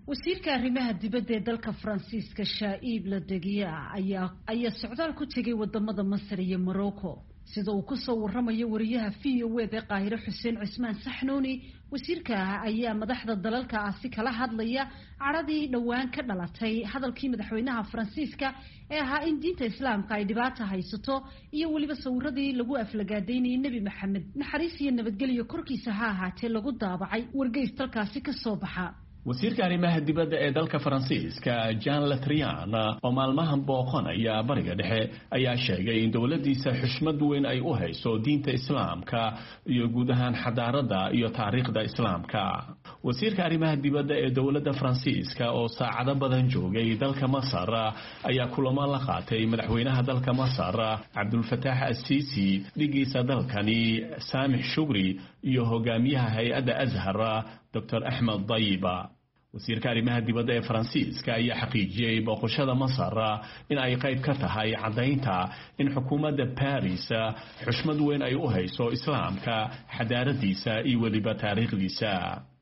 wasiirka arrimaha dibadda ee dalka Faransiiska Shaib Ladegia ayaa socdaal ku tagay wadamada Masar iyo Morocco sida uu ku soo waramayo wariyaha VOA ee Qaahiro Xuseen Cismaan Saxnuuni. wasiirka ayaa madaxda dalalkaasi kala hadlaya caradii dhawaan ka dhalatay hadalkii madaxweynaha Faransiiska ee ahaa in diinta Islaamka ay dhibaato haysato iyo waliba sawiradii lagu aflagaadeynay Nabi Maxamed naxariis iyo nabadgelyo korkiisa ha ahaatee lagu daabacay wargeys dalkaasi ka soo baxa. wasiirka arrimaha dibadda ee dalka Faransiiska Jean Le Drian oo maalmahan booqanaya bariga dhexe ayaa sheegay in dawladdiisa xushmad weyn ay u hayso diinta Islaamka iyo guud ahaan xadaarada iyo taariikhda Islaamka. wasiirka arrimaha dibadda ee dawladda Faransiiska oo saacado badan joogay dalka Masar ayaa kulamo la qaatay madaxweynaha dalka Masar Abdul Fattah al-Sisi, dhigiisa dalkani Samih Shukri iyo hogaamiyaha hay'adda Azhar Dr. Ahmed Dayba. wasiirka arrimaha dibadda ee Faransiiska ayaa xaqiijiyay booqashada Masar in ay qayb ka tahay cadaynta in xukuumadda Paris xushmad weyn ay u hayso Islaamka, xadaaradiisa iyo waliba taariikhdiisa.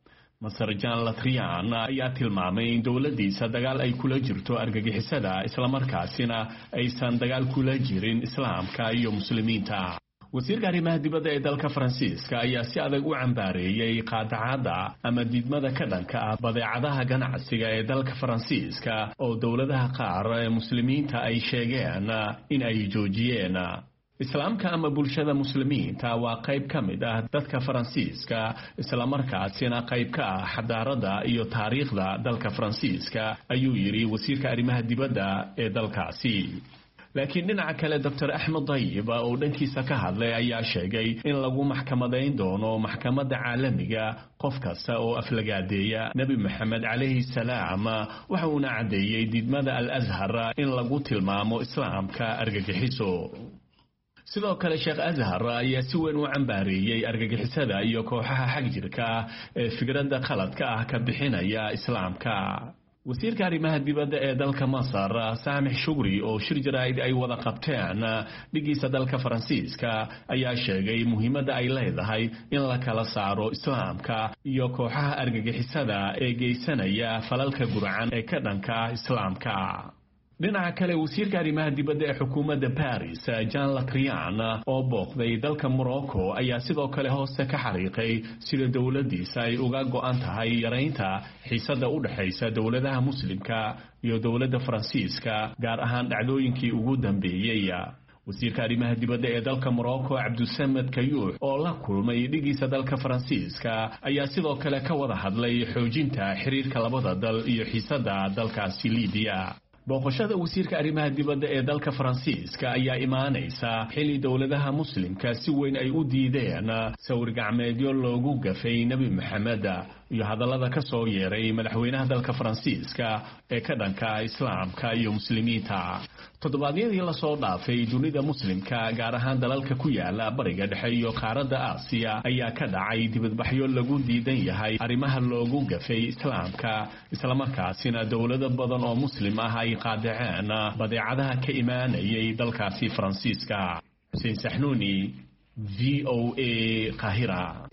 Masar Jean Le Drian ayaa tilmaamay in dawladdiisa dagaal ay kula jirto argagixisada isla markaasina aysan dagaal kula jirin Islaamka iyo muslimiinta. wasiirka arrimaha dibadda ee dalka Faransiiska ayaa si adag u cambaareeyay qaadacada ama diidmada ka dhanka ah badeecadaha ganacsiga ee dalka Faransiiska oo dawladaha qaar ee muslimiinta ay sheegeen in ay joojiyeen. Islaamka ama bulshada muslimiinta waa qayb ka mid ah dadka Faransiiska isla markaasina qayb ka ah xadaarada iyo taariikhda dalka Faransiiska, ayuu yiri wasiirka arrimaha dibadda ee dalkaasi. laakiin dhinaca kale Dr. Ahmed Dayba oo dhankiisa ka hadlay ayaa sheegay in lagu maxkamadayn doono maxkamadda caalamiga qof kasta oo aflagaadeeya Nabi Maxamed calayhi salaam, waxa uuna cadeeyay diidmada Al-Azhar in lagu tilmaamo Islaamka argagixiso. sidoo kale Sheikh Azhar ayaa si weyn u cambaareeyay argagixisada iyo kooxaha xagjirka ee fikradda qaladka ah ka bixinaya Islaamka. wasiirka arrimaha dibadda ee dalka Masar Samih Shukri oo shir jaraa'id ay wada qabteen dhigiisa dalka Faransiiska ayaa sheegay muhiimadda ay leedahay in la kala saaro Islaamka iyo kooxaha argagixisada ee geysanaya falalka gurcan ee ka dhanka Islaamka. dhinaca kale wasiirka arrimaha dibadda ee xukuumadda Paris Jean Le Drian oo booqday dalka Morocco ayaa sidoo kale hoosta ka xariiqay sida dawladdiisa ay uga go'an tahay yareynta xiisadda u dhaxaysa dawladaha muslimka iyo dawladda Faransiiska, gaar ahaan dhacdooyinkii ugu dambeeyay. wasiirka arrimaha dibadda ee dalka Morocco Abdulsamed Kayouh oo la kulmay dhigiisa dalka Faransiiska ayaa sidoo kale ka wada hadlay xoojinta xiriirka labada dal iyo xiisadda dalkaasi Liibiya. booqashada wasiirka arrimaha dibadda ee dalka Faransiiska ayaa imaanaysa xilli dawladaha muslimka si weyn ay u diideen sawir gacmeedyo loogu gafay Nabi Maxamed iyo hadallada ka soo yeeray madaxweynaha dalka Faransiiska ee ka dhanka Islaamka iyo muslimiinta. toddobaadyadii la soo dhaafay dunida muslimka, gaar ahaan dalalka ku yaala bariga dhexe iyo qaaradda Aasiya, ayaa ka dhacay dibadbaxyo lagu diidan yahay arrimaha loogu gafay Islaamka, isla markaasina dawlado badan oo muslim ah ay qaadaceen badeecadaha ka imaanayay dalkaasi Faransiiska. Xuseen Saxnuuni, VOA, Qaahira.